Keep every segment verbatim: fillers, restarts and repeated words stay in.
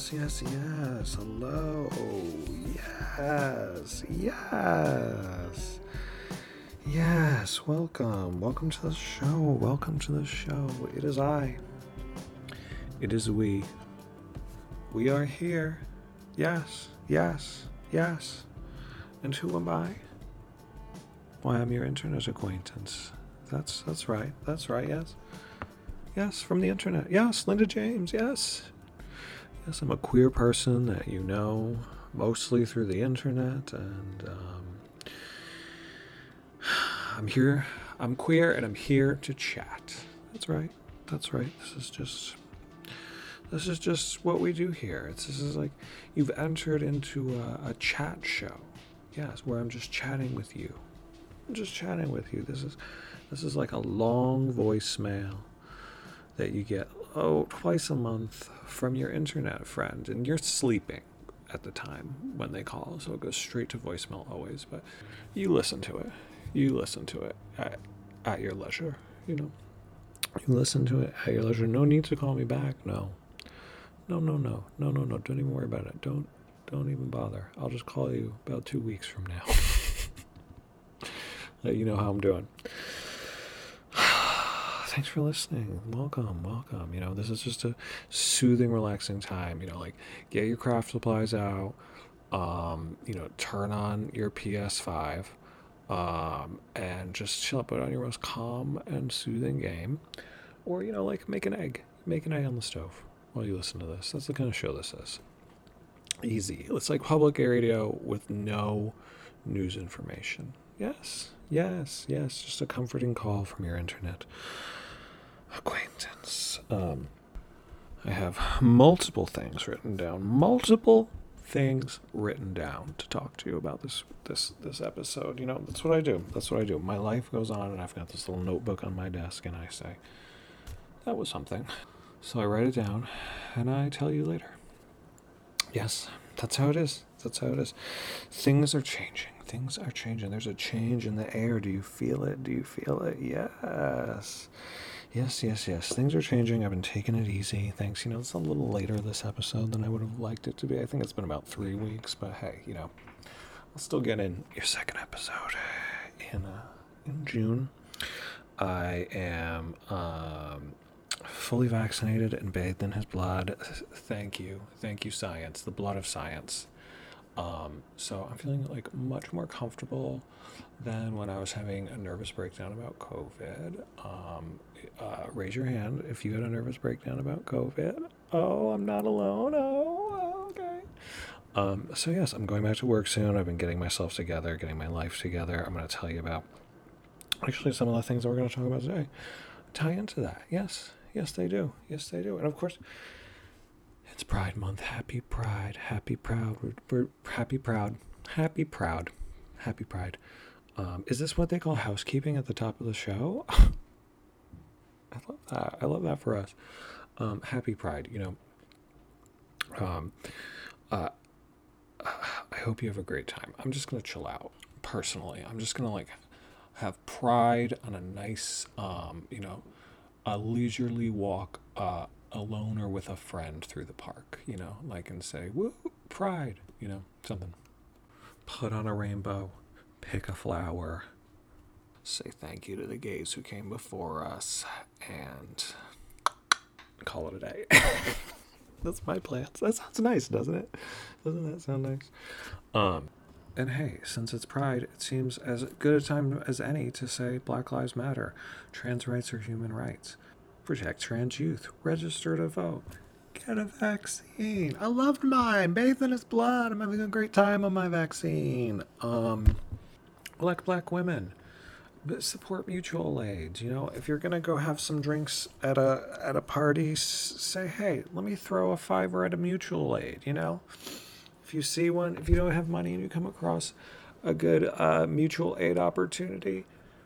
yes, yes, yes. Hello. Yes, yes. Yes, welcome. Welcome to the show. Welcome to the show. It is I. It is we. We are here. Yes, yes, yes. And who am I? Why, I'm your internet acquaintance. That's that's right. That's right, yes. Yes, from the internet. Yes, Linda James, yes. Yes, I'm a queer person that you know mostly through the internet, and um, I'm here. I'm queer, and I'm here to chat. That's right. That's right. This is just. This is just what we do here. It's this is like you've entered into a, a chat show. Yes, where I'm just chatting with you. I'm just chatting with you. This is this is like a long voicemail that you get oh twice a month from your internet friend, and you're sleeping at the time when they call, so it goes straight to voicemail always. But you listen to it. You listen to it at, at your leisure. You know, you listen to it at your leisure. No need to call me back. No, no, no, no, no, no, no. Don't even worry about it. Don't don't even bother. I'll just call you about two weeks from now. Let you know how I'm doing. Thanks for listening. Welcome, welcome. You know, this is just a soothing, relaxing time. You know, like get your craft supplies out. Um, you know, turn on your P S five, um, and just chill out. Put on your most calm and soothing game, or you know, like make an egg, make an egg on the stove while you listen to this. That's the kind of show this is. Easy. It's like public radio with no news information. Yes, yes, yes. Just a comforting call from your internet acquaintance. Um, I have multiple things written down. Multiple things written down to talk to you about this this this episode. You know, that's what I do. That's what I do. My life goes on, and I've got this little notebook on my desk, and I say, that was something. So I write it down, and I tell you later. Yes, that's how it is. That's how it is. Things are changing. Things are changing. There's a change in the air. Do you feel it? Do you feel it? Yes. Yes, yes, yes. Things are changing. I've been taking it easy. Thanks. You know, it's a little later this episode than I would have liked it to be. I think it's been about three weeks, but hey, you know, I'll still get in your second episode in uh, in June. I am um, fully vaccinated and bathed in his blood. Thank you. Thank you, science. The blood of science. Um, so I'm feeling like much more comfortable than when I was having a nervous breakdown about COVID. Um, uh, raise your hand if you had a nervous breakdown about COVID. Oh, I'm not alone. Oh, okay. Um, so yes, I'm going back to work soon. I've been getting myself together, getting my life together. I'm going to tell you about actually some of the things that we're going to talk about today. Tie into that. Yes. Yes, they do. Yes, they do. And of course, it's Pride Month. Happy Pride. Happy Proud. We're, we're happy Proud. Happy Proud. Happy Pride. Um, is this what they call housekeeping at the top of the show? I love that. I love that for us. Um, happy Pride. You know, um, uh, I hope you have a great time. I'm just going to chill out personally. I'm just going to like have pride on a nice, um, you know, a leisurely walk, uh, alone or with a friend through the park, you know, like and say, woo, pride, you know, something. Put on a rainbow, pick a flower, say thank you to the gays who came before us, and call it a day. That's my plan. That sounds nice, doesn't it? Doesn't that sound nice? Um, and hey, since it's Pride, it seems as good a time as any to say Black Lives Matter. Trans rights are human rights. Protect trans youth. Register to vote. Get a vaccine. I loved mine. Bathed in its blood. I'm having a great time on my vaccine. Um, elect black women. Support mutual aid. You know, if you're gonna go have some drinks at a at a party, s- say, hey, let me throw a fiver at a mutual aid. You know, if you see one, if you don't have money and you come across a good uh, mutual aid opportunity,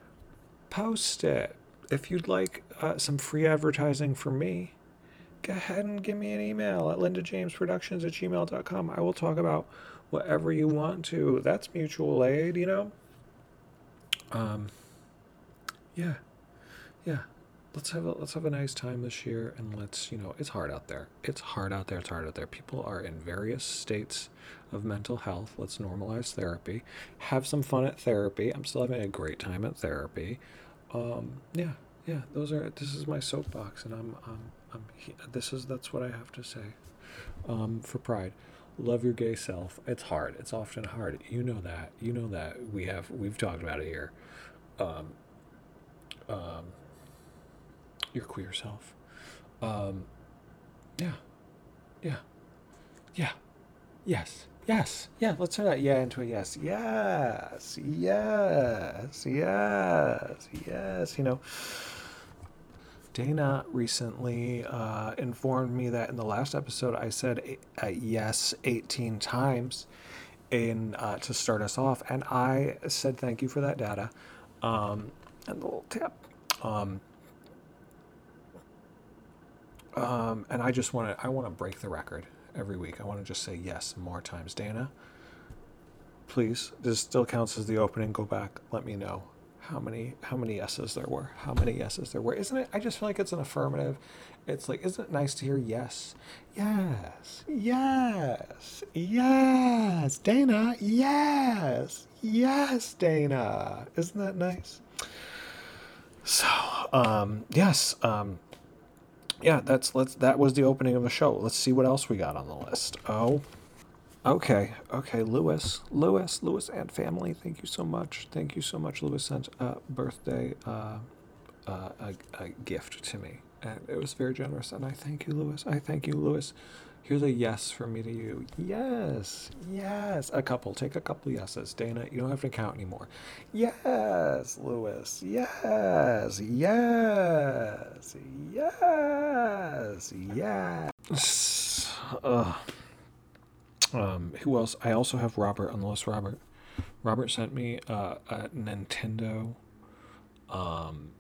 post it. If you'd like uh, some free advertising from me, go ahead and give me an email at linda james productions at gmail dot com. I will talk about whatever you want to. That's mutual aid, you know? Um, yeah, yeah. let's have a let's have a nice time this year, and let's, you know, it's hard out there. It's hard out there. It's hard out there. People are in various states of mental health. Let's normalize therapy. Have some fun at therapy. I'm still having a great time at therapy. Um, yeah, yeah. Those are. This is my soapbox, and I'm, um, I'm. This is that's what I have to say. Um, for Pride, love your gay self. It's hard. It's often hard. You know that. You know that. We have. We've talked about it here. Um, um, your queer self. Um, yeah, yeah, yeah, yes, yes, yeah. Let's turn that yeah into a yes, yes, yes, yes, yes. You know, Dana recently uh, informed me that in the last episode I said uh, yes eighteen times in uh, to start us off, and I said thank you for that data, um, and the little tip. Um, Um, and I just want to, I want to break the record every week. I want to just say yes more times. Dana, please, this still counts as the opening. Go back. Let me know how many, how many yeses there were. How many yeses there were. Isn't it? I just feel like it's an affirmative. It's like, isn't it nice to hear yes? Yes. Yes. Yes. Dana. Yes. Yes, Dana. Isn't that nice? So, um, yes, um, yeah, that's let's that was the opening of the show. Let's see what else we got on the list. Oh, okay, okay, Lewis, Lewis, Lewis and family. Thank you so much. Thank you so much. Lewis sent a birthday uh, uh, a, a gift to me, and it was very generous. And I thank you, Lewis. I thank you, Lewis. Here's a yes from me to you. Yes, yes. A couple. Take a couple yeses. Dana, you don't have to count anymore. Yes, Lewis. Yes, yes, yes, yes. Uh, um, who else? I also have Robert on the list. Robert. Robert sent me uh, a Nintendo um,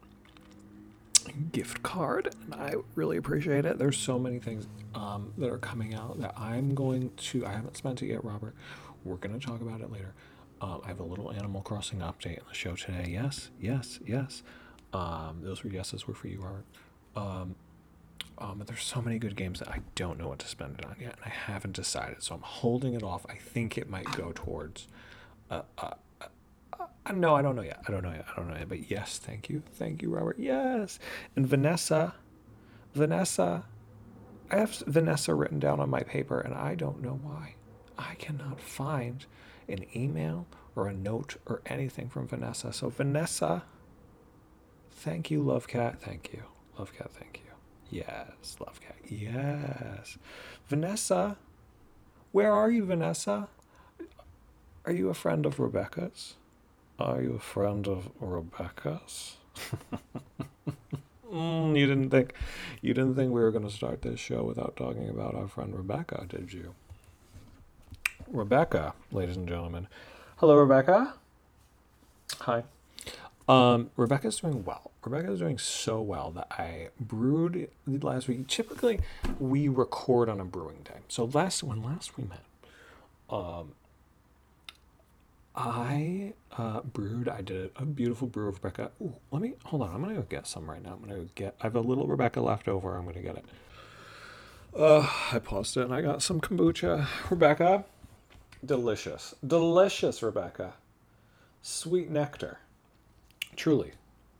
gift card, and I really appreciate it. There's so many things um, that are coming out that I'm going to. I haven't spent it yet, Robert. We're going to talk about it later. Um, I have a little Animal Crossing update on the show today. Yes, yes, yes. Um, those were yeses were for you, Robert. Um, um, but there's so many good games that I don't know what to spend it on yet, and I haven't decided. So I'm holding it off. I think it might go towards. Uh, uh, uh, no, I don't know yet. I don't know yet. I don't know yet. But yes, thank you, thank you, Robert. Yes, and Vanessa, Vanessa, I have Vanessa written down on my paper, and I don't know why. I cannot find an email or a note or anything from Vanessa. So Vanessa, thank you, Love Cat. Thank you, Love Cat. Thank you. Yes, Love Cat. Yes, Vanessa, where are you, Vanessa? Are you a friend of Rebecca's? Are you a friend of Rebecca's? mm, you didn't think, you didn't think we were going to start this show without talking about our friend Rebecca, did you? Rebecca, ladies and gentlemen. Hello, Rebecca. Hi. Um, Rebecca's doing well. Rebecca's doing so well that I brewed last week. Typically, we record on a brewing day. So last when last we met, um, I uh, brewed. I did a beautiful brew of Rebecca. Ooh, let me hold on. I'm gonna go get some right now. I'm gonna go get. I have a little Rebecca left over. I'm gonna get it. Uh, I paused it and I got some kombucha. Rebecca, delicious, delicious, Rebecca. Sweet nectar. Truly.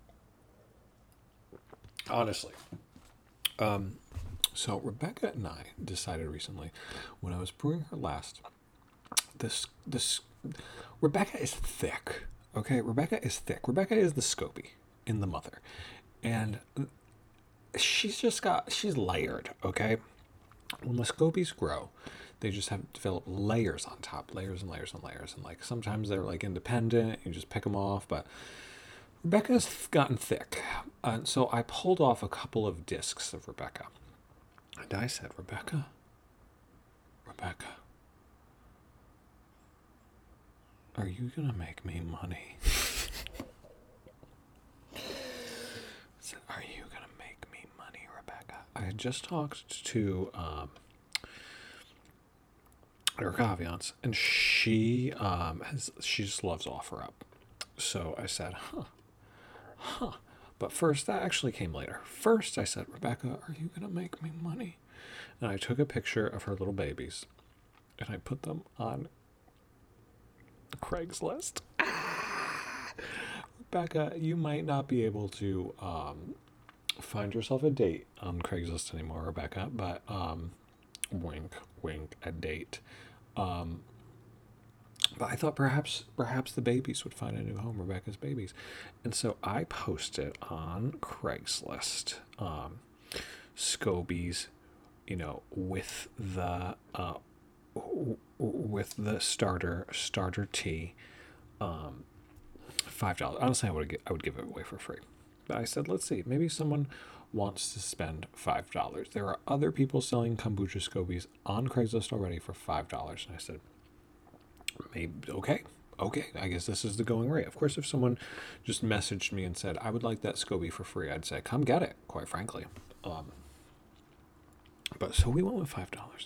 Honestly. Um, so Rebecca and I decided recently, when I was brewing her last, this this Rebecca is thick. Okay, Rebecca is thick. Rebecca is the Scopy in the mother, and she's just got she's layered. Okay, when the Scopies grow, they just have developed layers on top, layers and layers and layers, and like sometimes they're like independent. You just pick them off, but Rebecca's gotten thick, and so I pulled off a couple of discs of Rebecca, and I said, Rebecca, Rebecca, are you gonna make me money? I said, are you gonna make me money, Rebecca? I had just talked to um, Erica Aviance, and she um, has she just loves OfferUp. So I said, huh, huh. But first, that actually came later. First, I said, Rebecca, are you going to make me money? And I took a picture of her little babies and I put them on Craigslist. Rebecca, you might not be able to um, find yourself a date on Craigslist anymore, Rebecca, but um, wink, wink, a date. Um, but I thought perhaps perhaps the babies would find a new home, Rebecca's babies. And so I posted on Craigslist um, Scobies, you know, with the uh, with the starter starter tea, um, five dollars. Honestly, I would I would give it away for free. But I said, let's see, maybe someone wants to spend five dollars. There are other people selling kombucha Scobies on Craigslist already for five dollars, and I said, maybe okay, okay. I guess this is the going rate. Of course, if someone just messaged me and said I would like that Scobie for free, I'd say come get it. Quite frankly, um, but so we went with five dollars.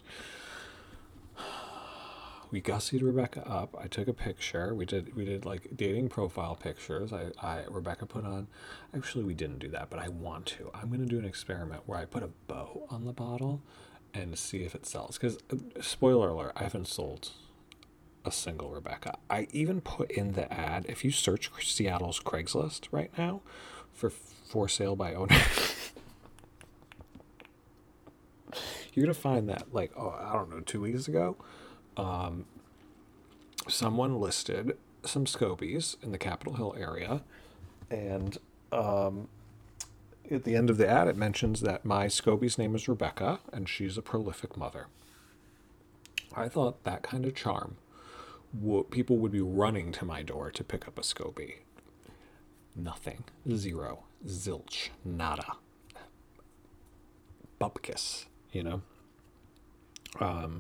We gussied Rebecca up. I took a picture. We did we did like dating profile pictures. I, I Rebecca put on. Actually, we didn't do that, but I want to. I'm gonna do an experiment where I put a bow on the bottle and see if it sells. Because uh, spoiler alert, I haven't sold a single Rebecca. I even put in the ad. If you search Seattle's Craigslist right now for for sale by owner, you're gonna find that like oh I don't know two weeks ago. Um, someone listed some Scobies in the Capitol Hill area, and um, at the end of the ad, it mentions that my Scobie's name is Rebecca, and she's a prolific mother. I thought that kind of charm, wo- people would be running to my door to pick up a Scobie. Nothing. Zero. Zilch. Nada. Bupkis, you know? Um...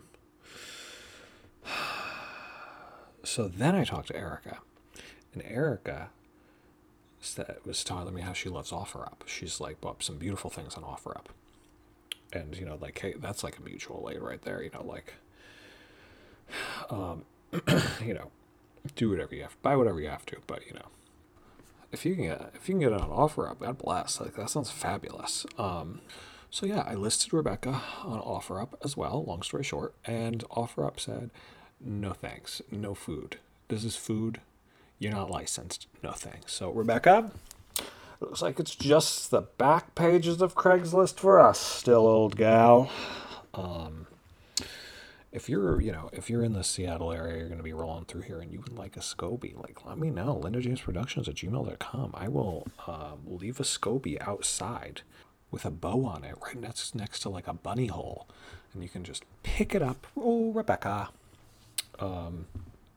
So then I talked to Erica, and Erica said, was telling me how she loves OfferUp. She's like bought some beautiful things on OfferUp, and you know, like hey, that's like a mutual aid right there. You know, like, um, you know, do whatever you have, buy whatever you have to, but you know, if you can get if you can get it on OfferUp, God bless. Like that sounds fabulous. Um, so yeah, I listed Rebecca on OfferUp as well. Long story short, and OfferUp said, no thanks, no food. This is food. You're not licensed. No thanks. So Rebecca, it looks like it's just the back pages of Craigslist for us still, old gal. Um, if you're, you know, if you're in the Seattle area, you're going to be rolling through here and you would like a Scobie, like let me know. Linda James Productions at gmail dot com. I will uh, leave a Scobie outside with a bow on it right next, next to like a bunny hole. And you can just pick it up. Oh, Rebecca. Um,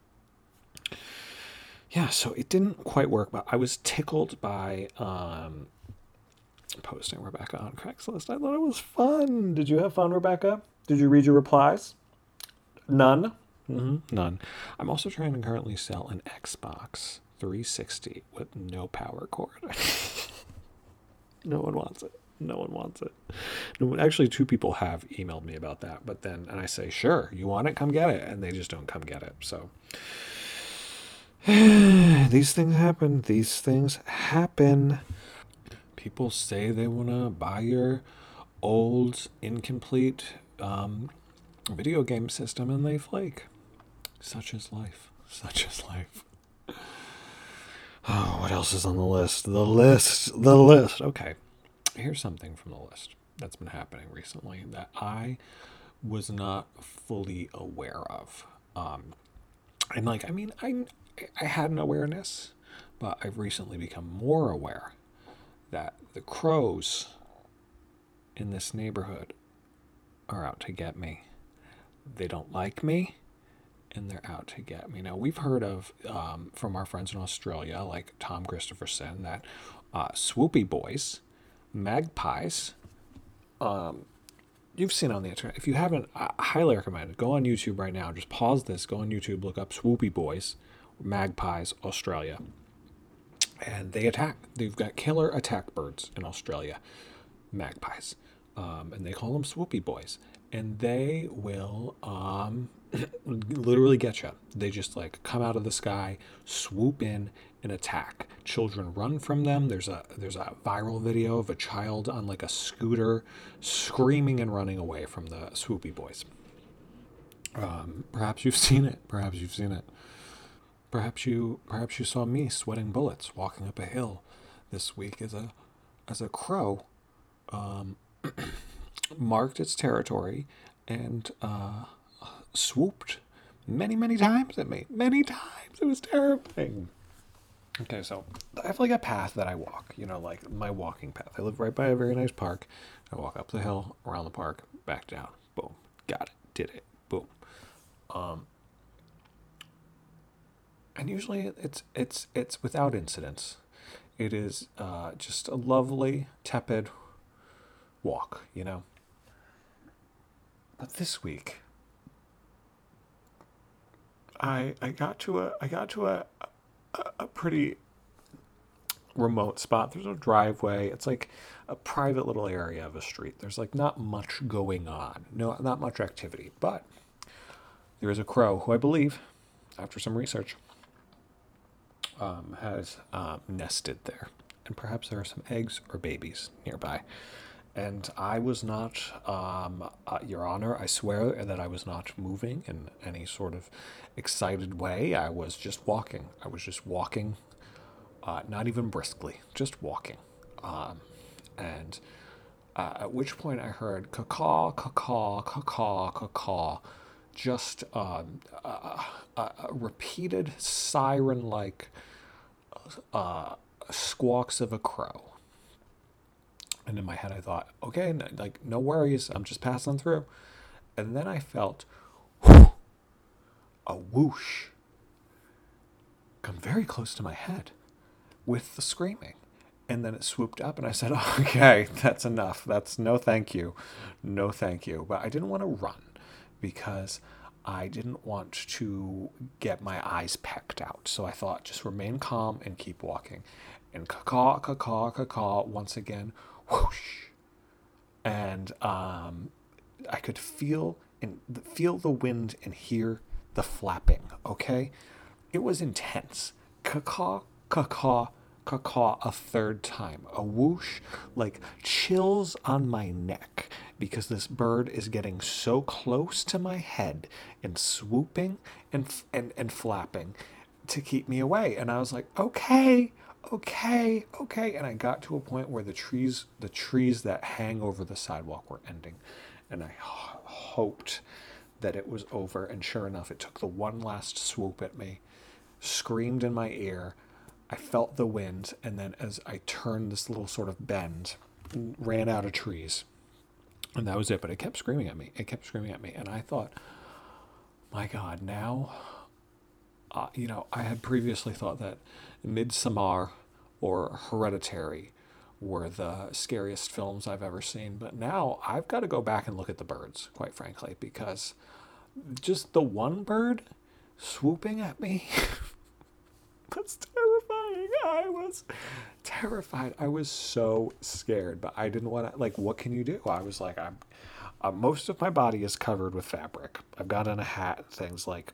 yeah, so it didn't quite work, but I was tickled by um, posting Rebecca on Craigslist. I thought it was fun. Did you have fun, Rebecca? Did you read your replies? None? Mm-hmm. None. I'm also trying to currently sell an Xbox three sixty with no power cord. No one wants it. No one wants it. No one, actually, two people have emailed me about that, but then, and I say, sure, you want it? Come get it. And they just don't come get it. So these things happen. These things happen. People say they want to buy your old, incomplete um, video game system and they flake. Such is life. Such is life. Oh, what else is on the list? The list. The list. Okay. Here's something from the list that's been happening recently that I was not fully aware of. Um, and like, I mean, I, I had an awareness, but I've recently become more aware that the crows in this neighborhood are out to get me. They don't like me, and they're out to get me. Now, we've heard of, um, from our friends in Australia, like Tom Christopherson, that uh, swoopy boys, magpies, um, you've seen on the internet. If you haven't, I highly recommend it. Go on YouTube right now. Just pause this. Go on YouTube. Look up swoopy boys, magpies, Australia. And they attack. They've got killer attack birds in Australia, magpies. Um, and they call them swoopy boys. and they will um, literally get you. They just like come out of the sky, swoop in, and attack. Children run from them. There's a there's a viral video of a child on like a scooter screaming and running away from the swoopy boys. Um, perhaps you've seen it. Perhaps you've seen it. Perhaps you perhaps you saw me sweating bullets walking up a hill this week as a as a crow um, marked its territory and uh, swooped many many times at me. Many times. It was terrifying. Okay, so I have like a path that I walk, you know, like my walking path. I live right by a very nice park. I walk up the hill, around the park, back down. Boom. Got it. Did it. Boom. Um, and usually it's it's it's without incidents. It is uh, just a lovely, tepid walk, you know. But this week, I I got to a I got to a a, a pretty remote spot. There's no driveway. It's like a private little area of a street. There's like not much going on. No, not much activity. But there is a crow who I believe, after some research, um, has um, nested there. And perhaps there are some eggs or babies nearby. And I was not, um, uh, Your Honor, I swear that I was not moving in any sort of excited way. I was just walking. I was just walking, uh, not even briskly, just walking. Um, and uh, at which point I heard caw, caw, caw, caw, just um, a, a, a repeated siren-like uh, squawks of a crow. And in my head, I thought, okay, no, like, no worries. I'm just passing through. And then I felt whoosh, a whoosh come very close to my head with the screaming. And then it swooped up, and I said, okay, that's enough. That's no thank you. No thank you. But I didn't want to run because I didn't want to get my eyes pecked out. So I thought, just remain calm and keep walking. And caw, caw, caw, caw, once again, whoosh, and um, I could feel and feel the wind and hear the flapping. Okay, it was intense. Caw, caw, caw, a third time. A whoosh, like chills on my neck because this bird is getting so close to my head and swooping and and and flapping to keep me away. And I was like, okay. Okay, okay, and I got to a point where the trees, the trees that hang over the sidewalk were ending, and I h- hoped that it was over. And sure enough, it took the one last swoop at me, screamed in my ear. I felt the wind, and then as I turned this little sort of bend, ran out of trees, and that was it. But it kept screaming at me. It kept screaming at me, and I thought, my God, now. Uh, you know, I had previously thought that Midsommar or Hereditary were the scariest films I've ever seen, but now I've got to go back and look at the birds, quite frankly, because just the one bird swooping at me was terrifying. I was terrified. I was so scared, but I didn't want to, like, what can you do? I was like, I'm, uh, most of my body is covered with fabric. I've got on a hat, things like,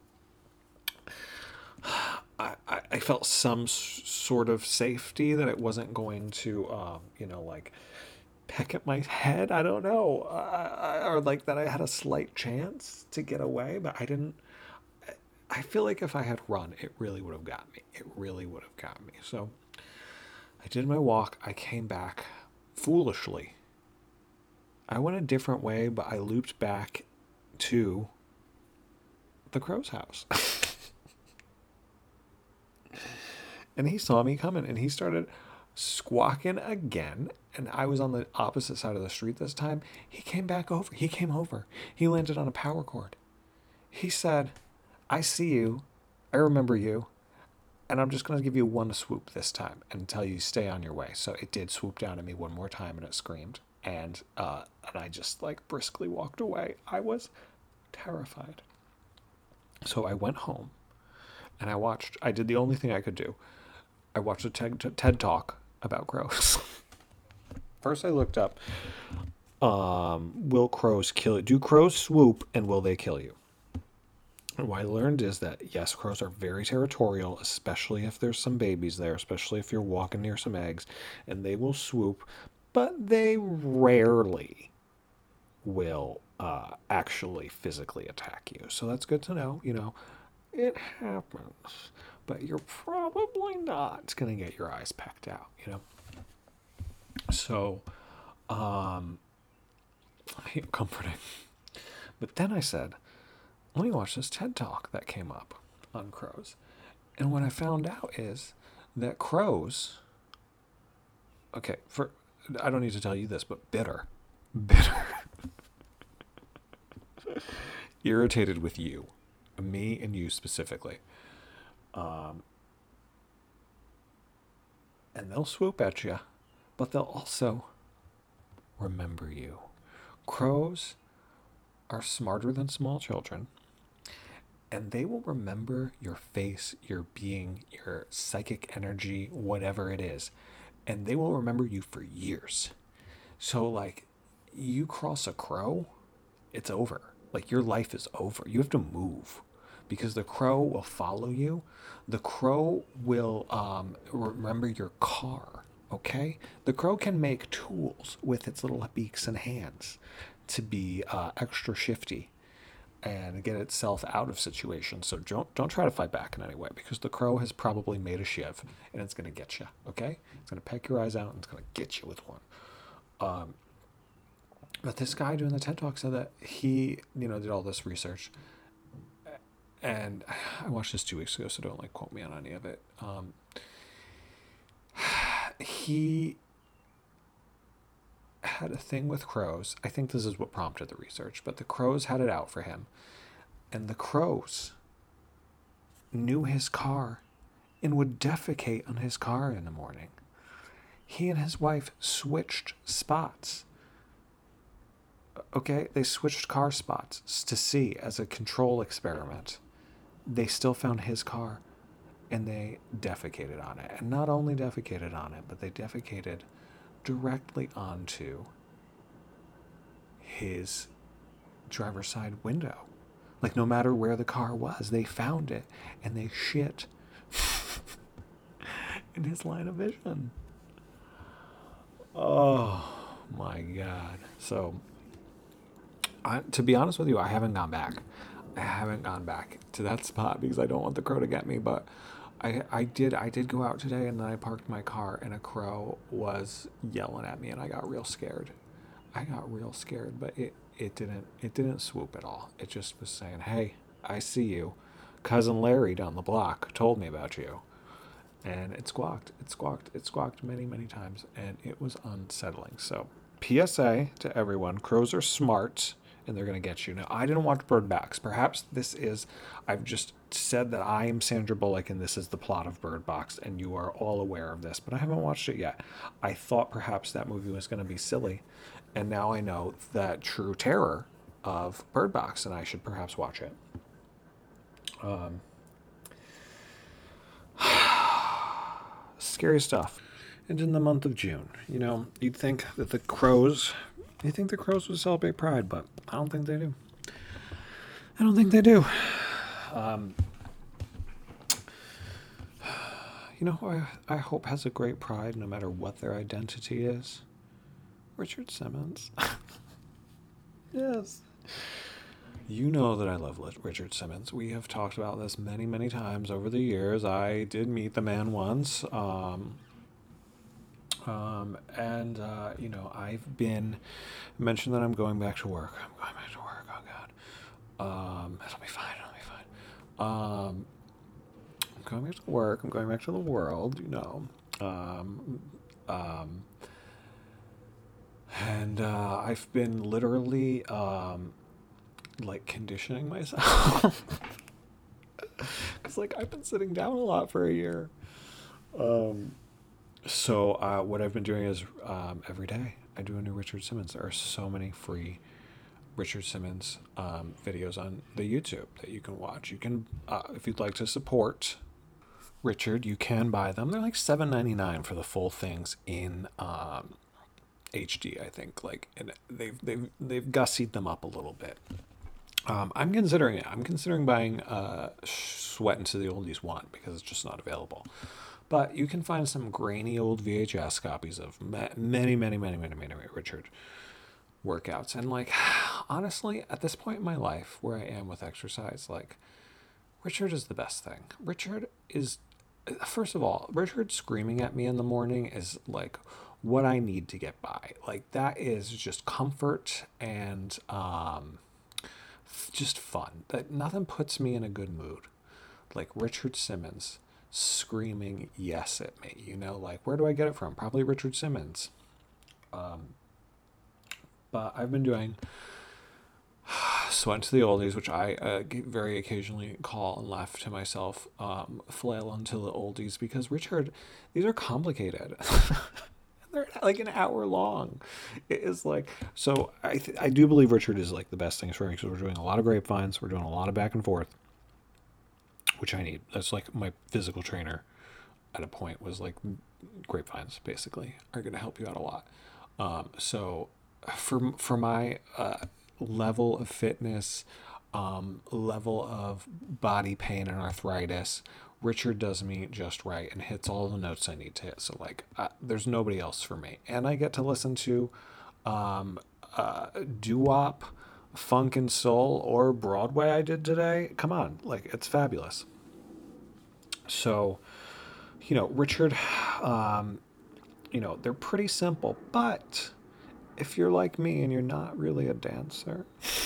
I, I felt some s- sort of safety that it wasn't going to, um, you know, like peck at my head. I don't know. Uh, or like that I had a slight chance to get away, but I didn't. I feel like if I had run, it really would have got me. It really would have got me. So I did my walk. I came back foolishly. I went a different way, but I looped back to the crow's house. And he saw me coming and he started squawking again. And I was on the opposite side of the street this time. He came back over. He came over. He landed on a power cord. He said, I see you. I remember you. And I'm just going to give you one swoop this time and tell you stay on your way. So it did swoop down at me one more time and it screamed. And, uh, and I just like briskly walked away. I was terrified. So I went home and I watched, I did the only thing I could do. I watched a TED, TED Talk about crows. First, I looked up Um, will crows kill you? Do crows swoop, and will they kill you? And what I learned is that yes, crows are very territorial, especially if there's some babies there, especially if you're walking near some eggs, and they will swoop, but they rarely will uh, actually physically attack you. So that's good to know. You know, it happens, but you're probably not going to get your eyes pecked out, you know? So, um, comforting. But then I said, let me watch this TED Talk that came up on crows. And what I found out is that crows, okay, for I don't need to tell you this, but bitter, bitter, irritated with you, me and you specifically. Um, and they'll swoop at you, but they'll also remember you. Crows are smarter than small children, and they will remember your face, your being, your psychic energy, whatever it is, and they will remember you for years. So, like, you cross a crow, it's over. Like, your life is over. You have to move because the crow will follow you. The crow will um, remember your car, okay? The crow can make tools with its little beaks and hands to be uh, extra shifty and get itself out of situations. So don't don't try to fight back in any way because the crow has probably made a shiv and it's gonna get you. Okay, it's gonna peck your eyes out and it's gonna get you with one. Um, but this guy doing the TED Talk said that he, you know, did all this research, and I watched this two weeks ago, so don't like quote me on any of it. Um, he had a thing with crows. I think this is what prompted the research, but the crows had it out for him. And the crows knew his car and would defecate on his car in the morning. He and his wife switched spots. Okay, they switched car spots to see as a control experiment. They still found his car and they defecated on it. And not only defecated on it, but they defecated directly onto his driver's side window. Like, no matter where the car was, they found it and they shit in his line of vision. Oh my God. So, I, to be honest with you, I haven't gone back. I haven't gone back to that spot because I don't want the crow to get me. But I, I did, I did go out today, and then I parked my car, and a crow was yelling at me, and I got real scared. I got real scared, but it, it didn't, it didn't swoop at all. It just was saying, "Hey, I see you. Cousin Larry down the block told me about you." And it squawked, it squawked, it squawked many, many times, and it was unsettling. So, P S A to everyone: crows are smart, and they're going to get you. Now, I didn't watch Bird Box. Perhaps this is, I've just said that I am Sandra Bullock, and this is the plot of Bird Box, and you are all aware of this, but I haven't watched it yet. I thought perhaps that movie was going to be silly, and now I know that true terror of Bird Box, and I should perhaps watch it. Um, scary stuff. And in the month of June, you know, you'd think that the crows, you think the crows would celebrate Pride, but I don't think they do. I don't think they do. Um, you know who I, I hope has a great Pride no matter what their identity is? Richard Simmons. Yes. You know that I love Richard Simmons. We have talked about this many, many times over the years. I did meet the man once. Um, um, and, uh, you know, I've been mentioned that I'm going back to work. I'm going back to work. Oh, God. Um, it'll be fine. It'll be fine. Um, I'm going back to work. I'm going back to the world, you know. Um, um, and uh, I've been literally... Um, like conditioning myself because like I've been sitting down a lot for a year. Um, so uh, what I've been doing is um, every day I do a new Richard Simmons. There are so many free Richard Simmons um, videos on the YouTube that you can watch. You can, uh, if you'd like to support Richard, you can buy them. They're like seven ninety-nine for the full things in um, H D, I think. Like, and they've they've they've gussied them up a little bit. Um, I'm considering it. I'm considering buying uh, Sweat Into the Oldies one because it's just not available. But you can find some grainy old V H S copies of ma- many, many, many, many, many, many Richard workouts. And like, honestly, at this point in my life where I am with exercise, like, Richard is the best thing. Richard is, first of all, Richard screaming at me in the morning is like what I need to get by. Like, that is just comfort and um, just fun. That nothing puts me in a good mood like Richard Simmons screaming yes at me. You know, like, where do I get it from? Probably Richard Simmons. Um, but I've been doing Sweat Into the Oldies, which I uh, very occasionally call and laugh to myself, um, flail into the oldies, because Richard, these are complicated. They're like an hour long. It is like, so I th- I do believe Richard is like the best thing for me because we're doing a lot of grapevines, we're doing a lot of back and forth, which I need. That's like my physical trainer at a point was like, grapevines basically are going to help you out a lot. Um, so for for my uh, level of fitness, um, level of body pain and arthritis, Richard does me just right and hits all the notes I need to hit. So like, uh, there's nobody else for me, and I get to listen to um, uh, doo-wop, funk and soul, or Broadway. I did today. Come on, like, it's fabulous. So, you know, Richard, um, you know, they're pretty simple, but if you're like me and you're not really a dancer,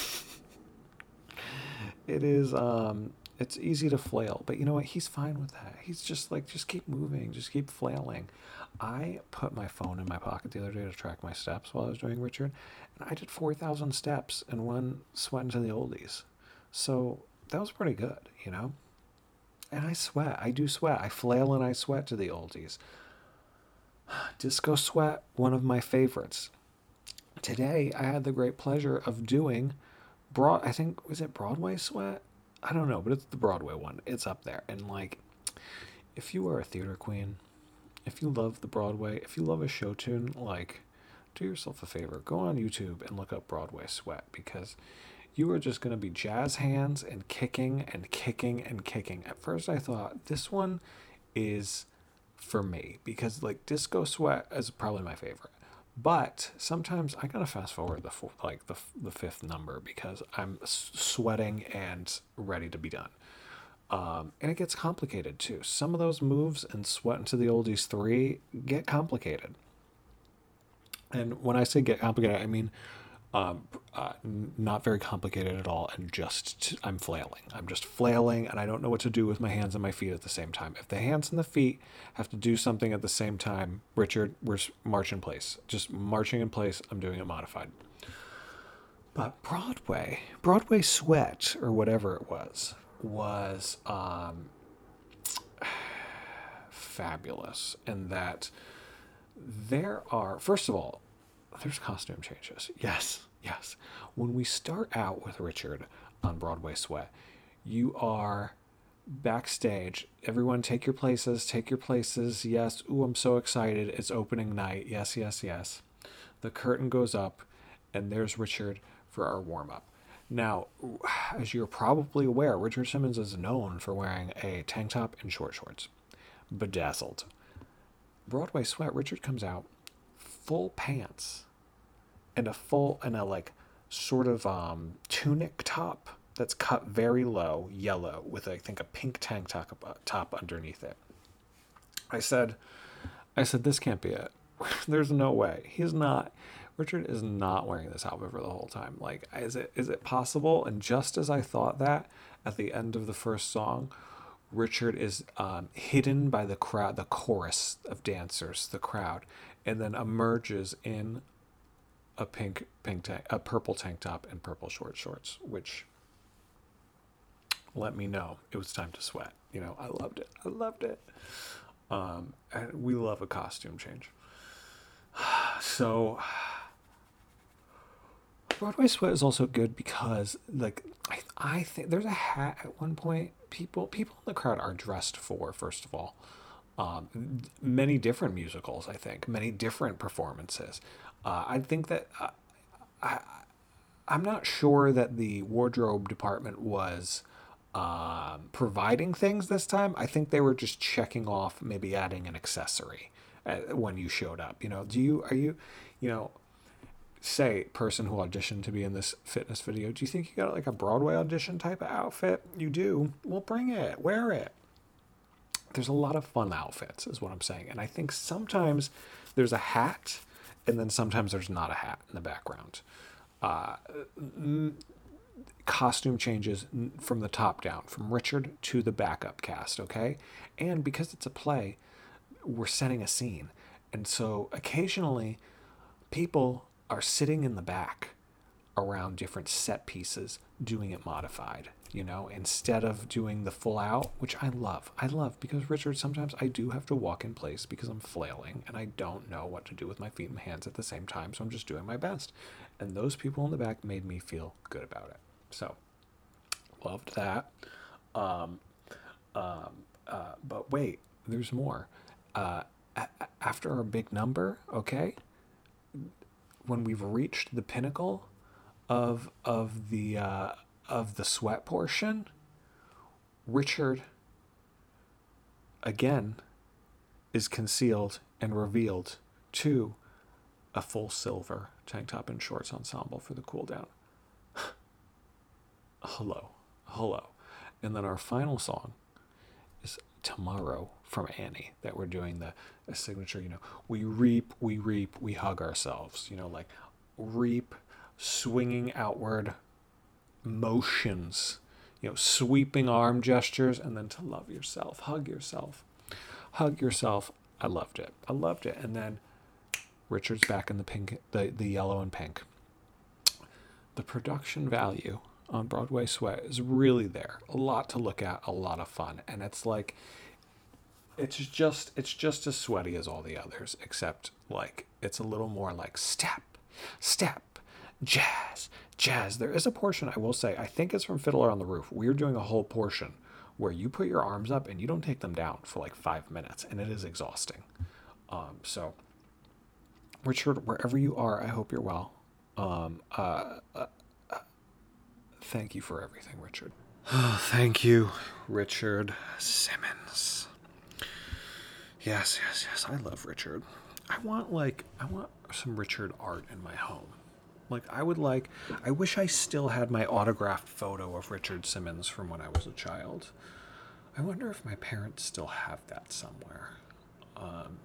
it is um it's easy to flail. But you know what? He's fine with that. He's just like, just keep moving, just keep flailing. I put my phone in my pocket the other day to track my steps while I was doing Richard, and I did four thousand steps in one Sweat Into the Oldies. So that was pretty good, you know? And I sweat. I do sweat. I flail and I sweat to the oldies. Disco Sweat, one of my favorites. Today, I had the great pleasure of doing broad. I think, was it Broadway Sweat? I don't know, but it's the Broadway one. It's up there. And like, if you are a theater queen, if you love the Broadway, if you love a show tune, like, do yourself a favor. Go on YouTube and look up Broadway Sweat, because you are just going to be jazz hands and kicking and kicking and kicking. At first, I thought this one is for me because like Disco Sweat is probably my favorite. But sometimes I gotta fast forward the four, like the the fifth number because I'm sweating and ready to be done. Um, and it gets complicated too. Some of those moves in Sweat Into the Oldies three get complicated. And when I say get complicated, I mean um, uh, not very complicated at all, and just I'm flailing. I'm just flailing, and I don't know what to do with my hands and my feet at the same time. If the hands and the feet have to do something at the same time, Richard, we're march in place. Just marching in place. I'm doing it modified. But Broadway, Broadway Sweat, or whatever it was, was um, fabulous in that there are, first of all, there's costume changes. Yes, yes. When we start out with Richard on Broadway Sweat, you are backstage. Everyone take your places, take your places. Yes. Ooh, I'm so excited. It's opening night. Yes, yes, yes. The curtain goes up, and there's Richard for our warm up. Now, as you're probably aware, Richard Simmons is known for wearing a tank top and short shorts. Bedazzled. Broadway Sweat, Richard comes out full pants and a full and a like sort of um tunic top that's cut very low, yellow, with I think a pink tank top uh, top underneath it. I said, I said this can't be it. There's no way. He's not. Richard is not wearing this outfit for the whole time. Like, is it is it possible? And just as I thought that, at the end of the first song, Richard is um, hidden by the crowd, the chorus of dancers, the crowd, and then emerges in a pink pink tank, a purple tank top and purple short shorts, which let me know it was time to sweat. You know, I loved it. I loved it. Um, and we love a costume change. So Broadway Sweat is also good because, like, I, I think there's a hat at one point. People people in the crowd are dressed for, first of all. Um, many different musicals, I think, many different performances. Uh, I think that uh, I, I'm not sure that the wardrobe department was um, providing things this time. I think they were just checking off, maybe adding an accessory uh, when you showed up. You know, do you are you, you know, say person who auditioned to be in this fitness video? Do you think you got like a Broadway audition type of outfit? You do. Well, bring it. Wear it. There's a lot of fun outfits, is what I'm saying, and I think sometimes there's a hat, and then sometimes there's not a hat in the background. Uh, Costume changes from the top down, from Richard to the backup cast, okay? And because it's a play, we're setting a scene. And so occasionally people are sitting in the back around different set pieces doing it modified, you know, instead of doing the full out, which I love. I love because Richard, sometimes I do have to walk in place because I'm flailing and I don't know what to do with my feet and hands at the same time. So I'm just doing my best. And those people in the back made me feel good about it. So loved that. Um, um, uh, but wait, there's more. Uh, a- after our big number, okay, when we've reached the pinnacle of of the uh, of the sweat portion, Richard again is concealed and revealed to a full silver tank top and shorts ensemble for the cool down. Hello, hello. And then our final song is Tomorrow from Annie, that we're doing the a signature, you know, we reap, we reap, we hug ourselves, you know, like reap, swinging outward motions, you know, sweeping arm gestures, and then to love yourself, hug yourself, hug yourself. I loved it. I loved it. And then Richard's back in the pink, the, the yellow and pink. The production value on Broadway Sweat is really there. A lot to look at, a lot of fun. And it's like, it's just, it's just as sweaty as all the others, except like, it's a little more like step, step, jazz, jazz. There is a portion, I will say, I think it's from Fiddler on the Roof. We're doing a whole portion where you put your arms up and you don't take them down for like five minutes, and it is exhausting. Um, so, Richard, wherever you are, I hope you're well. Um, uh, uh, thank you for everything, Richard. Oh, thank you, Richard Simmons. Yes, yes, yes. I love Richard. I want like I want some Richard art in my home. Like I would like I wish I still had my autographed photo of Richard Simmons from when I was a child. I wonder if my parents still have that somewhere. Um,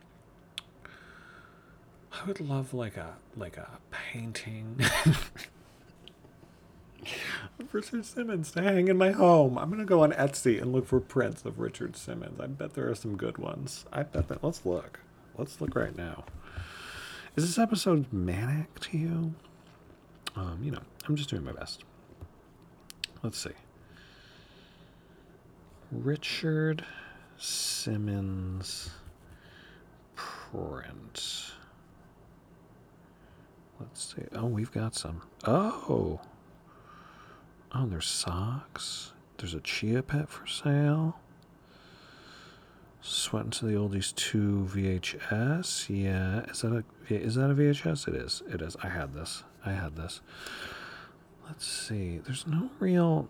I would love like a like a painting of Richard Simmons to hang in my home. I'm gonna go on Etsy and look for prints of Richard Simmons. I bet there are some good ones. I bet that. Let's look. Let's look right now. Is this episode manic to you? Um, you know, I'm just doing my best. Let's see. Richard Simmons print. Let's see. Oh, we've got some. Oh. Oh, there's socks. There's a Chia Pet for sale. Sweating to the Oldies two V H S. Yeah. Is that a is that a V H S? It is. It is. I had this. I had this. Let's see. There's no real.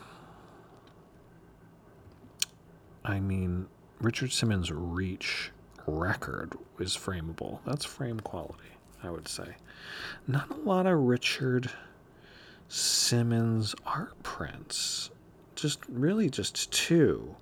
I mean, Richard Simmons' Reach record is frameable. That's frame quality, I would say. Not a lot of Richard Simmons art prints. Just really just two.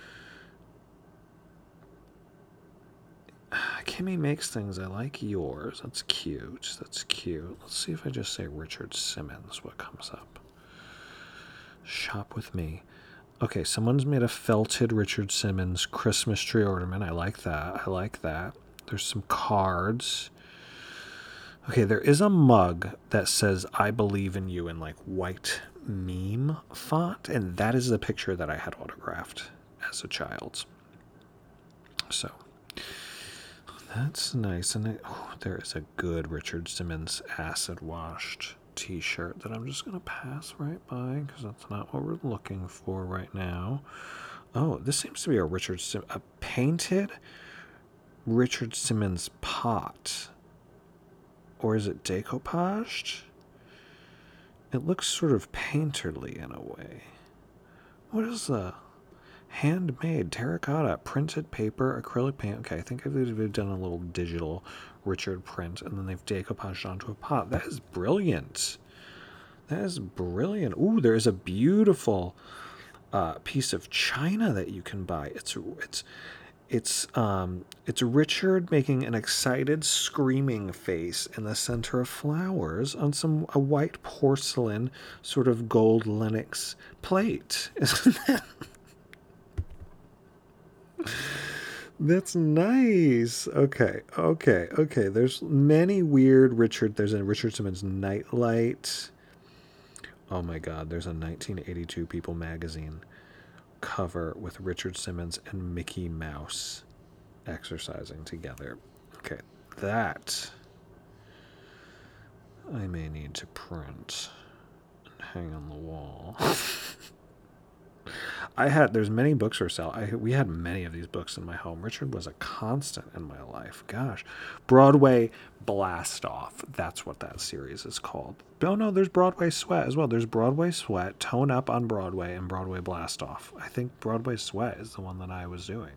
Kimmy Makes Things. I like yours. That's cute. That's cute. Let's see if I just say Richard Simmons, what comes up. Shop with me. Okay, someone's made a felted Richard Simmons Christmas tree ornament. I like that. I like that. There's some cards. Okay, there is a mug that says I believe in you in like white meme font, and that is the picture that I had autographed as a child. So that's nice. And it, oh, there is a good Richard Simmons acid washed t-shirt that I'm just going to pass right by because that's not what we're looking for right now. Oh, this seems to be a Richard Sim- a painted Richard Simmons pot. Or is it decoupaged? It looks sort of painterly in a way. What is the handmade terracotta printed paper acrylic paint? Okay, I think they've done a little digital Richard print and then they've decoupaged onto a pot. That is brilliant. That is brilliant. Ooh, there is a beautiful uh, piece of china that you can buy. It's it's it's um it's Richard making an excited screaming face in the center of flowers on some a white porcelain sort of gold Lenox plate. Isn't that That's nice. Okay, okay, okay. There's many weird Richard. There's a Richard Simmons Nightlight. Oh my God, there's a nineteen eighty-two People magazine cover with Richard Simmons and Mickey Mouse exercising together. Okay, that I may need to print and hang on the wall. I had there's many books for sale. I we had many of these books in my home. Richard was a constant in my life. Gosh, Broadway Blast Off. That's what that series is called. Oh no, there's Broadway Sweat as well. There's Broadway Sweat, Tone Up on Broadway, and Broadway Blast Off. I think Broadway Sweat is the one that I was doing.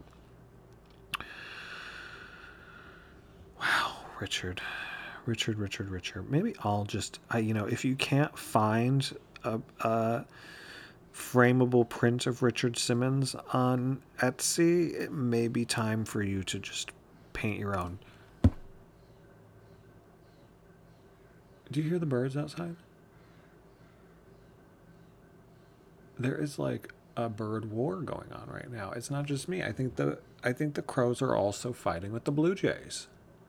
Wow, Richard, Richard, Richard, Richard. Maybe I'll just, I you know, if you can't find a. a frameable print of Richard Simmons on Etsy, it may be time for you to just paint your own. Do you hear the birds outside? There is like a bird war going on right now. It's not just me. I think the I think the crows are also fighting with the blue jays.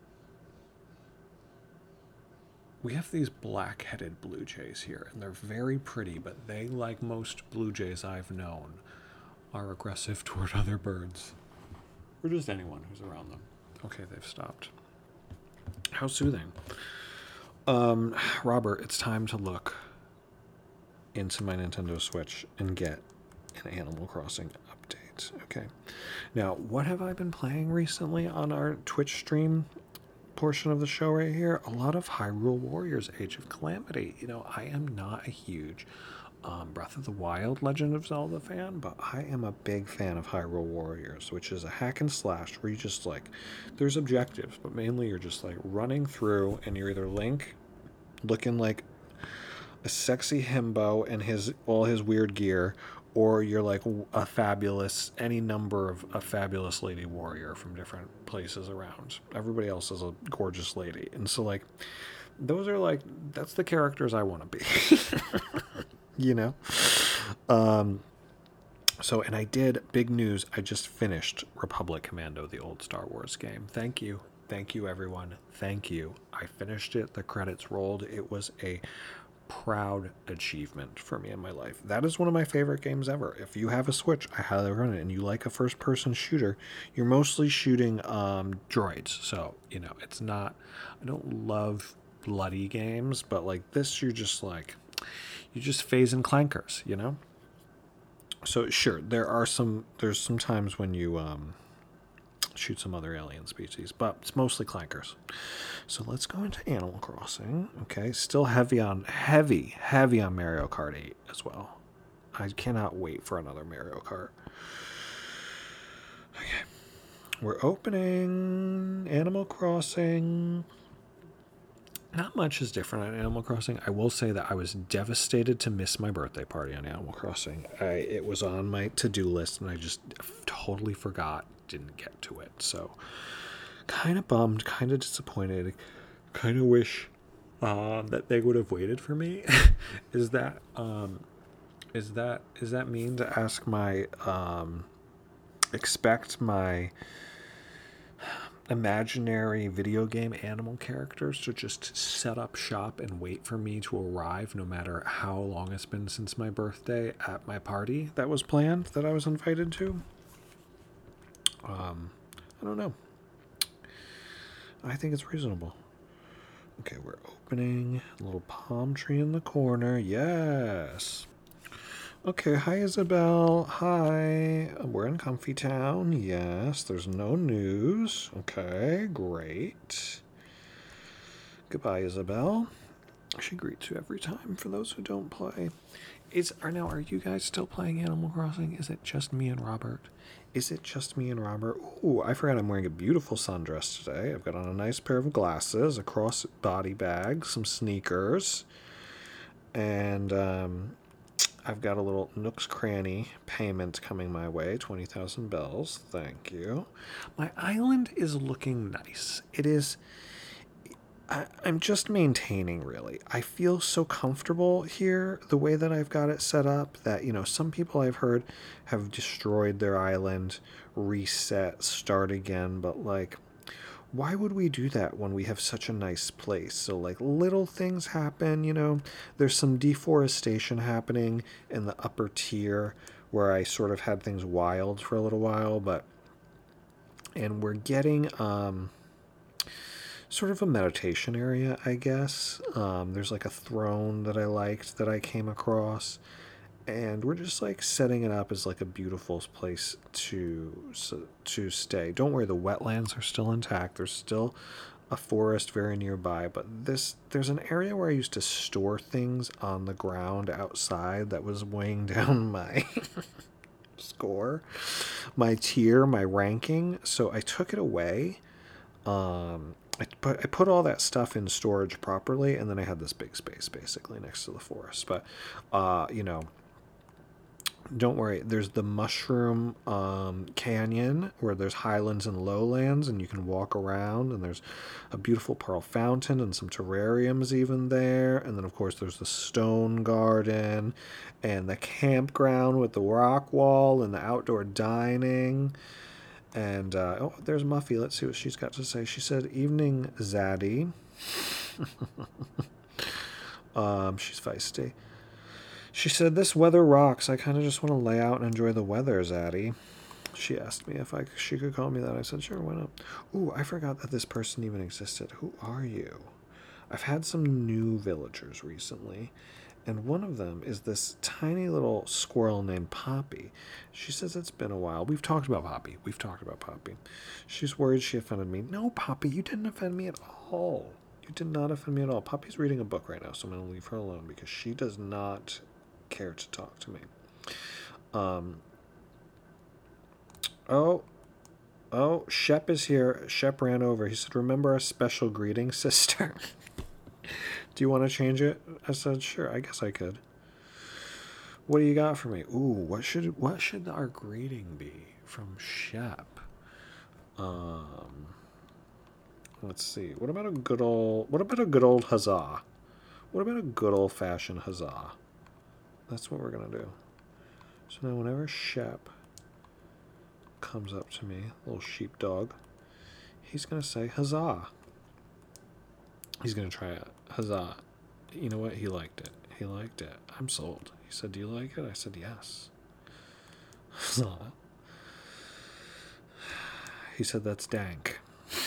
We have these black-headed blue jays here, and they're very pretty, but they, like most blue jays I've known, are aggressive toward other birds. Or just anyone who's around them. Okay, they've stopped. How soothing. Um, Robert, it's time to look into my Nintendo Switch and get an Animal Crossing update. Okay. Now, what have I been playing recently on our Twitch stream portion of the show right here? A lot of Hyrule Warriors Age of Calamity. You know, I am not a huge um, Breath of the Wild Legend of Zelda fan, but I am a big fan of Hyrule Warriors, which is a hack and slash where you just like, there's objectives, but mainly you're just like running through and you're either Link looking like a sexy himbo and his all his weird gear, or you're like a fabulous any number of a fabulous lady warrior from different places around. Everybody else is a gorgeous lady, and so like those are like that's the characters I want to be. you know. Um. So and I did big news. I just finished Republic Commando, the old Star Wars game. Thank you. Thank you, everyone. Thank you. I finished it. The credits rolled. It was a proud achievement for me in my life. That is one of my favorite games ever. If you have a Switch, I highly recommend it. And you like a first-person shooter, you're mostly shooting um, droids. So, you know, it's not... I don't love bloody games, but like this, you're just like... You just phase in clankers, you know? So, sure, there are some... There's some times when you... Um, shoot some other alien species, but it's mostly clankers. So let's go into Animal Crossing. Okay, still heavy on heavy, heavy on Mario Kart eight as well. I cannot wait for another Mario Kart. Okay, we're opening Animal Crossing. Not much is different on Animal Crossing. I will say that I was devastated to miss my birthday party on Animal Crossing. I, it was on my to-do list, and I just totally forgot, didn't get to it. So, kind of bummed, kind of disappointed, kind of wish um, that they would have waited for me. is that um, is that is that mean to ask my um, expect my imaginary video game animal characters to just set up shop and wait for me to arrive no matter how long it's been since my birthday at my party that was planned that I was invited to? Um, I don't know. I think it's reasonable. Okay, we're opening a little palm tree in the corner. Yes. Okay, hi Isabel. Hi. We're in Comfy Town. Yes, there's no news. Okay, great. Goodbye, Isabel. She greets you every time for those who don't play. Is are now are you guys still playing Animal Crossing? Is it just me and Robert? Is it just me and Robert? Ooh, I forgot I'm wearing a beautiful sundress today. I've got on a nice pair of glasses, a crossbody bag, some sneakers, and um, I've got a little Nooks Cranny payment coming my way, twenty thousand bells. Thank you. My island is looking nice. It is. I, I'm just maintaining, really. I feel so comfortable here, the way that I've got it set up, that, you know, some people I've heard have destroyed their island, reset, start again, but, like, why would we do that when we have such a nice place? So, like, little things happen, you know. There's some deforestation happening in the upper tier where I sort of had things wild for a little while, but. And we're getting, um. sort of a meditation area, I guess. Um, there's like a throne that I liked that I came across, and we're just like setting it up as like a beautiful place to to stay. Don't worry, the wetlands are still intact. There's still a forest very nearby, but this there's an area where I used to store things on the ground outside that was weighing down my score, my tier, my ranking. So I took it away. Um, I put I put all that stuff in storage properly, and then I had this big space basically next to the forest. But, uh, you know, don't worry. There's the Mushroom um, Canyon where there's highlands and lowlands, and you can walk around. And there's a beautiful pearl fountain and some terrariums even there. And then of course there's the stone garden, and the campground with the rock wall and the outdoor dining. And, uh, oh, there's Muffy. Let's see what she's got to say. She said, "Evening, Zaddy." um, she's feisty. She said, "This weather rocks. I kind of just want to lay out and enjoy the weather, Zaddy." She asked me if I she could call me that. I said, "Sure, why not?" Ooh, I forgot that this person even existed. Who are you? I've had some new villagers recently, and one of them is this tiny little squirrel named Poppy. She says it's been a while. We've talked about Poppy. We've talked about Poppy. She's worried she offended me. No, Poppy, you didn't offend me at all. You did not offend me at all. Poppy's reading a book right now, so I'm going to leave her alone because she does not care to talk to me. Um. Oh, oh, Shep is here. Shep ran over. He said, "Remember our special greeting, sister?" Do you want to change it? I said, "Sure, I guess I could." What do you got for me? Ooh, what should what should our greeting be from Shep? Um, let's see. What about a good old What about a good old huzzah? What about a good old fashioned huzzah? That's what we're gonna do. So now, whenever Shep comes up to me, little sheepdog, he's gonna say huzzah. He's gonna try it. Huzzah! You know what? He liked it. He liked it. I'm sold. He said, "Do you like it?" I said, "Yes." Huzzah! He said, "That's dank."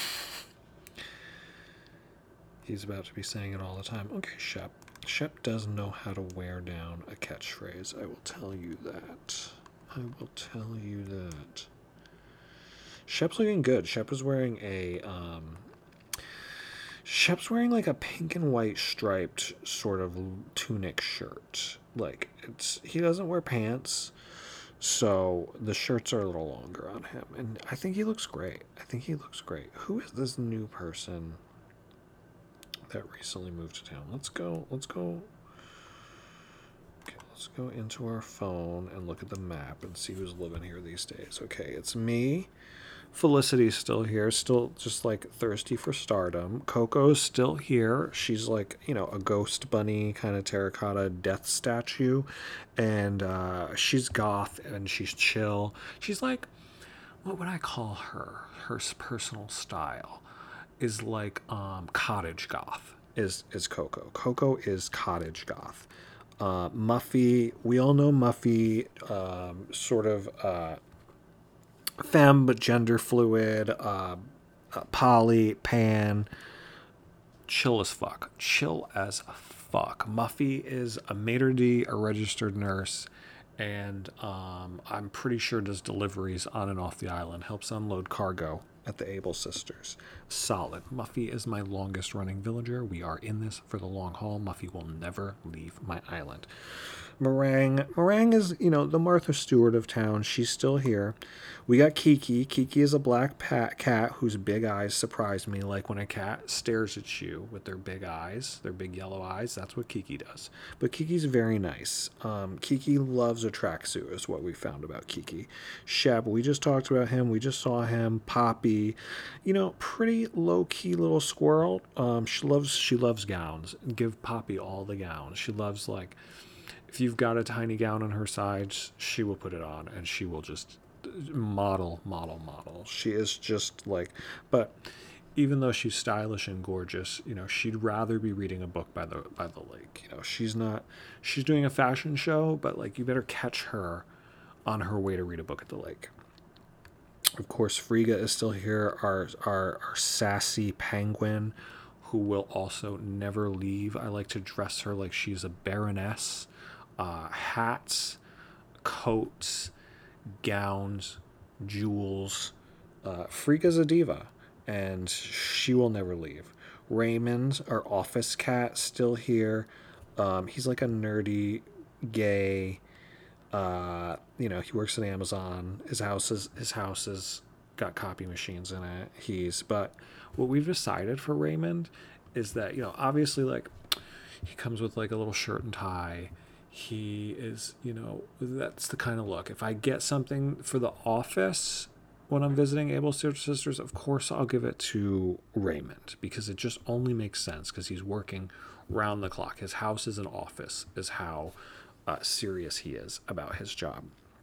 He's about to be saying it all the time. Okay, Shep. Shep does know how to wear down a catchphrase. I will tell you that. I will tell you that. Shep's looking good. Shep is wearing a, um... Shep's wearing like a pink and white striped sort of tunic shirt. Like, it's... He doesn't wear pants, so the shirts are a little longer on him. And I think he looks great. I think he looks great. Who is this new person that recently moved to town? Let's go. Let's go. Okay, let's go into our phone and look at the map and see who's living here these days. Okay, it's me. Felicity's still here, still just like thirsty for stardom. Coco's still here. She's like, you know, a ghost bunny kind of terracotta death statue. And uh, she's goth and she's chill. She's like, what would I call her? Her personal style is like um, cottage goth. Is is Coco? Coco is cottage goth. Uh, Muffy, we all know Muffy, um, sort of uh, femme but gender fluid. Uh, uh, Polly, Pan, chill as fuck. Chill as fuck. Muffy is a maitre d', a registered nurse, and um, I'm pretty sure does deliveries on and off the island, helps unload cargo at the Able Sisters. Solid. Muffy is my longest running villager. We are in this for the long haul. Muffy will never leave my island. Meringue. Meringue is, you know, the Martha Stewart of town. She's still here. We got Kiki. Kiki is a black pat cat whose big eyes surprise me. Like when a cat stares at you with their big eyes, their big yellow eyes, that's what Kiki does. But Kiki's very nice. Um, Kiki loves a tracksuit, is what we found about Kiki. Shep, we just talked about him. We just saw him. Poppy, you know, pretty low key little squirrel. Um, she loves she loves gowns. Give Poppy all the gowns. She loves like. If you've got a tiny gown on her sides, she will put it on and she will just model, model, model. She is just like, but even though she's stylish and gorgeous, you know, she'd rather be reading a book by the by the lake. You know, she's not, she's doing a fashion show, but like you better catch her on her way to read a book at the lake. Of course, Frigga is still here, our our, our sassy penguin, who will also never leave. I like to dress her like she's a baroness. Uh, hats, coats, gowns, jewels. Uh, Frigga's a diva, and she will never leave. Raymond, our office cat, still here. Um, he's like a nerdy, gay. Uh, you know, he works at Amazon. His house is his house is got copy machines in it. He's but what we've decided for Raymond is that, you know, obviously like he comes with like a little shirt and tie. He is, you know, that's the kind of look. If I get something for the office when I'm visiting Able Sisters, of course I'll give it to Raymond because it just only makes sense because he's working round the clock. His house is an office, is how uh, serious he is about his job.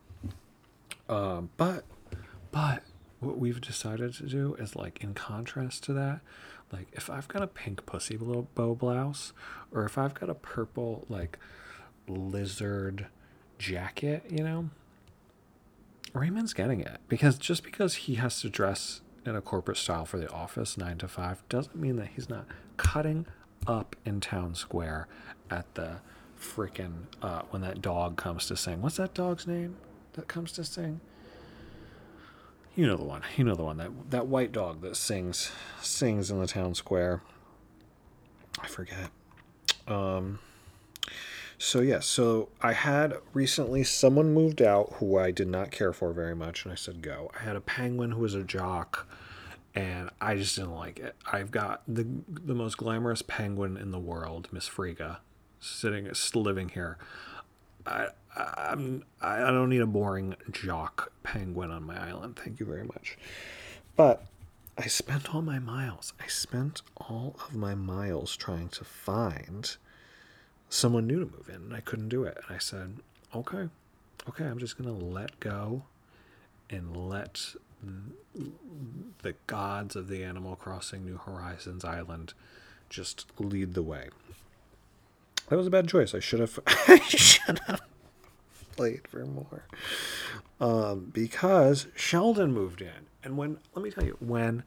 Um, but, but what we've decided to do is like in contrast to that, like if I've got a pink pussy little bow blouse, or if I've got a purple like lizard jacket, you know, Raymond's getting it because just because he has to dress in a corporate style for the office nine to five doesn't mean that he's not cutting up in town square at the freaking uh, when that dog comes to sing. What's that dog's name that comes to sing? You know the one. You know the one that that white dog that sings sings in the town square. I forget. Um. So yeah, so I had recently someone moved out who I did not care for very much, and I said go. I had a penguin who was a jock, and I just didn't like it. I've got the the most glamorous penguin in the world, Miss Frigga, sitting living here. I I'm I don't need a boring jock penguin on my island. Thank you very much. But I spent all my miles. I spent all of my miles trying to find someone new to move in, and I couldn't do it. And I said, okay, okay, I'm just going to let go and let the gods of the Animal Crossing New Horizons Island just lead the way. That was a bad choice. I should have, I should have played for more. Um, because Sheldon moved in. And when, let me tell you, when,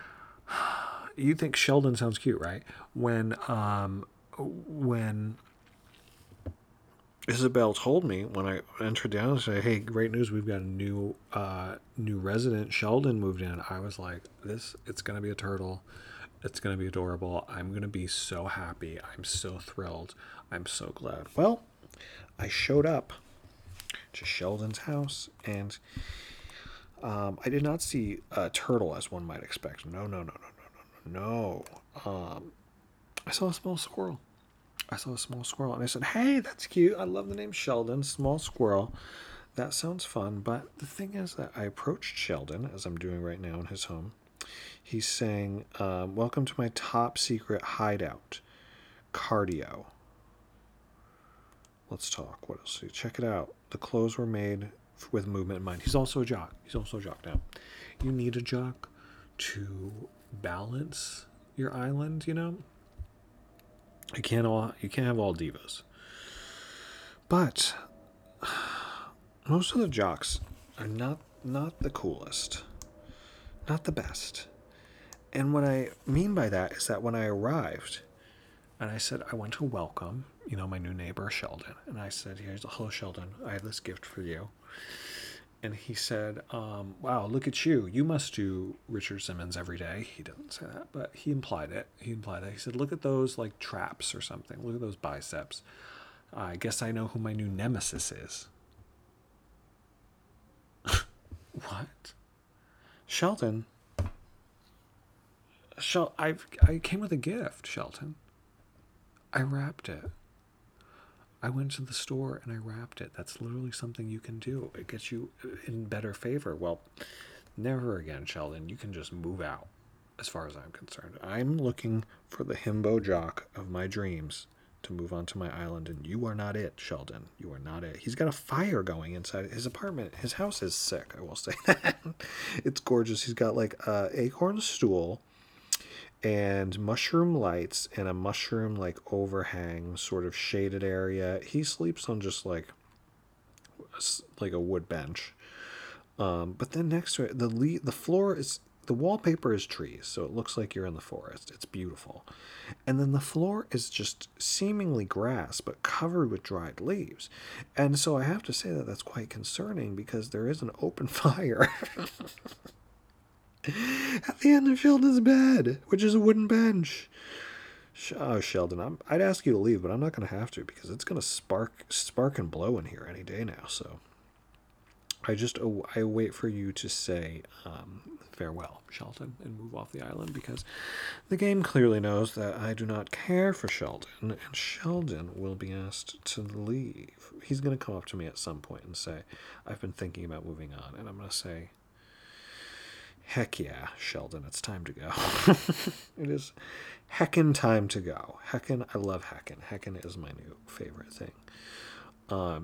you think Sheldon sounds cute, right? When, um, when, Isabel told me when I entered down and said, hey, great news, we've got a new uh, new resident. Sheldon moved in. I was like, this, it's going to be a turtle. It's going to be adorable. I'm going to be so happy. I'm so thrilled. I'm so glad. Well, I showed up to Sheldon's house, and um, I did not see a turtle as one might expect. No, no, no, no, no, no, no. Um, I saw a small squirrel. I saw a small squirrel, and I said, hey, that's cute. I love the name Sheldon, small squirrel. That sounds fun. But the thing is that I approached Sheldon, as I'm doing right now in his home. He's saying, um, welcome to my top secret hideout, cardio. Let's talk. What else? Check it out. The clothes were made with movement in mind. He's also a jock. He's also a jock now. You need a jock to balance your island, you know? You can't all you can't have all divas. But most of the jocks are not not the coolest. Not the best. And what I mean by that is that when I arrived and I said I went to welcome you know, my new neighbor, Sheldon. And I said, here's, hello, Sheldon. I have this gift for you. And he said, um, wow, look at you. You must do Richard Simmons every day. He didn't say that, but he implied it. He implied that. He said, look at those like traps or something. Look at those biceps. Uh, I guess I know who my new nemesis is. What? Sheldon? Shel- I've, I came with a gift, Sheldon. I wrapped it. I went to the store and I wrapped it. That's literally something you can do. It gets you in better favor. Well, never again, Sheldon. You can just move out, as far as I'm concerned. I'm looking for the himbo jock of my dreams to move onto my island, and you are not it, Sheldon. You are not it. He's got a fire going inside his apartment. His house is sick, I will say that. It's gorgeous. He's got like a acorn stool and mushroom lights and a mushroom like overhang sort of shaded area. He sleeps on just like like a wood bench, um, but then next to it the le- the floor is the wallpaper is trees, so it looks like you're in the forest. It's beautiful. And then the floor is just seemingly grass but covered with dried leaves. And so I have to say that that's quite concerning, because there is an open fire at the end of Sheldon's bed, which is a wooden bench. Oh, Sheldon, I'm, I'd ask you to leave, but I'm not going to have to, because it's going to spark spark and blow in here any day now. So I just oh, I wait for you to say um, farewell, Sheldon, and move off the island, because the game clearly knows that I do not care for Sheldon, and Sheldon will be asked to leave. He's going to come up to me at some point and say, I've been thinking about moving on, and I'm going to say, heck yeah, Sheldon, it's time to go. It is heckin' time to go. Heckin', I love heckin'. Heckin' is my new favorite thing. Um,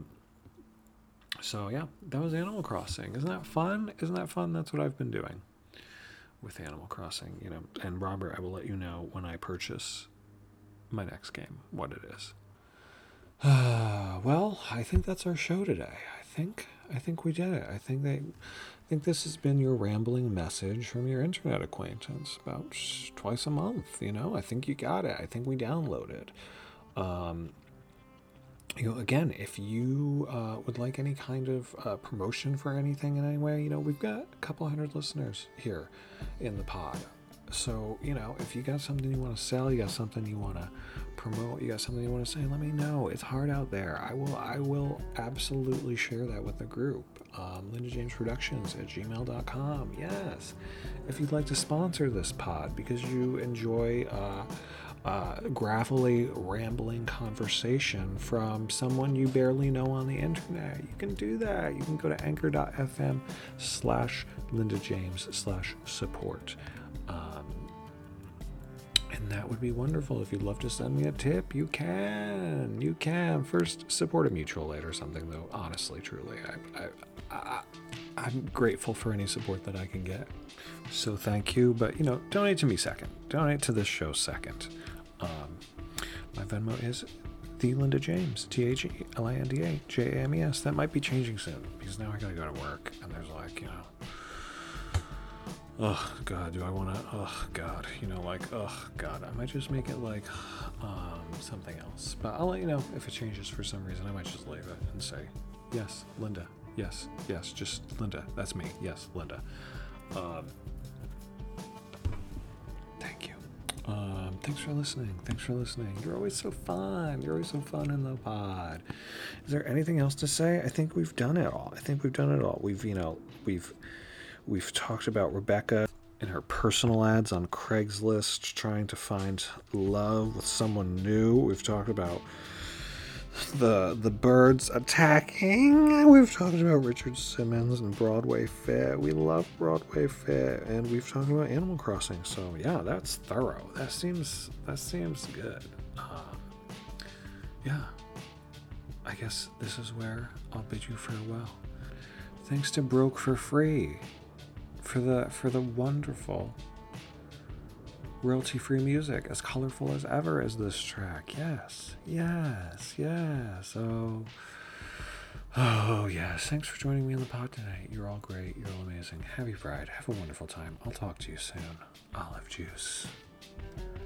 so yeah, that was Animal Crossing. Isn't that fun? Isn't that fun? That's what I've been doing with Animal Crossing, you know. And Robert, I will let you know when I purchase my next game what it is. Uh, well, I think that's our show today. I think I think we did it. I think they I think this has been your rambling message from your internet acquaintance about twice a month. You know, I think you got it. I think we downloaded. Um, you know, again, if you uh, would like any kind of uh, promotion for anything in any way, you know, we've got a couple hundred listeners here in the pod. So, you know, if you got something you want to sell, you got something you want to promote, you got something you want to say, let me know. It's hard out there. I will I will absolutely share that with the group. Um, Linda James Productions at gmail dot com. Yes. If you'd like to sponsor this pod because you enjoy uh, uh, graphically rambling conversation from someone you barely know on the internet, you can do that. You can go to anchor dot f m slash Linda James slash support. Um, and that would be wonderful. If you'd love to send me a tip, you can. You can. First, support a mutual aid or something, though. Honestly, truly, I, I, I, I'm grateful for any support that I can get. So thank you. But, you know, donate to me second. Donate to this show second. Um, my Venmo is the Linda James, T H E L I N D A J A M E S. That might be changing soon, because now I gotta go to work, and there's like, you know, oh God, do I want to? Oh God, you know, like, oh God, I might just make it like um, something else. But I'll let you know if it changes for some reason. I might just leave it and say, yes, Linda. Yes, yes, just Linda. That's me. Yes, Linda. Um, thank you. Um, thanks for listening. Thanks for listening. You're always so fun. You're always so fun in the pod. Is there anything else to say? I think we've done it all. I think we've done it all. We've, you know, we've. We've talked about Rebecca and her personal ads on Craigslist, trying to find love with someone new. We've talked about the the birds attacking. We've talked about Richard Simmons and Broadway Fit. We love Broadway Fit, and we've talked about Animal Crossing. So yeah, that's thorough. That seems that seems good. Um, yeah, I guess this is where I'll bid you farewell. Thanks to Broke for Free. For the for the wonderful royalty-free music, as colorful as ever as this track. Yes, yes, yes. Oh, oh, yes. Thanks for joining me on the pod tonight. You're all great. You're all amazing. Happy Pride. Have a wonderful time. I'll talk to you soon. Olive juice.